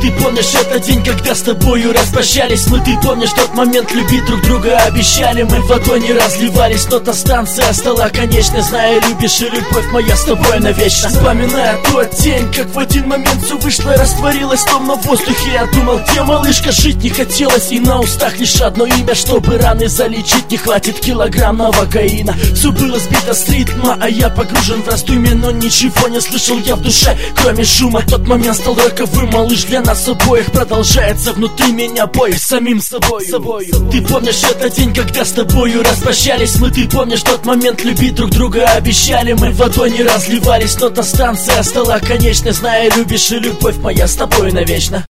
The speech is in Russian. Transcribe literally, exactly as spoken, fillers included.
ты помнишь этот день, когда с тобою распрощались мы? Ты помнишь тот момент, любить друг друга обещали. Мы в ладони разливались, но та станция стала конечной. Зная, любишь, и любовь моя с тобой навечно. Вспоминая тот день, как в один момент все вышло и растворилось в том на воздухе. Я думал, где малышка, жить не хотелось. И на устах лишь одно имя, чтобы раны залечить. Не хватит килограмм новокаина. Все было сбито с ритма, а я погружен в раздумье. Но ничего не слышал я в душе, кроме шума. Тот момент стал роковым, малыш, для нас обоих. Продолжается внутри меня бой с самим собой. Ты помнишь этот день, когда с тобою распрощались мы? Ты помнишь тот момент, любить друг друга обещали. Мы в ладони разливались, но та станция стала конечной. Зная, любишь, и любовь моя с тобой навечно.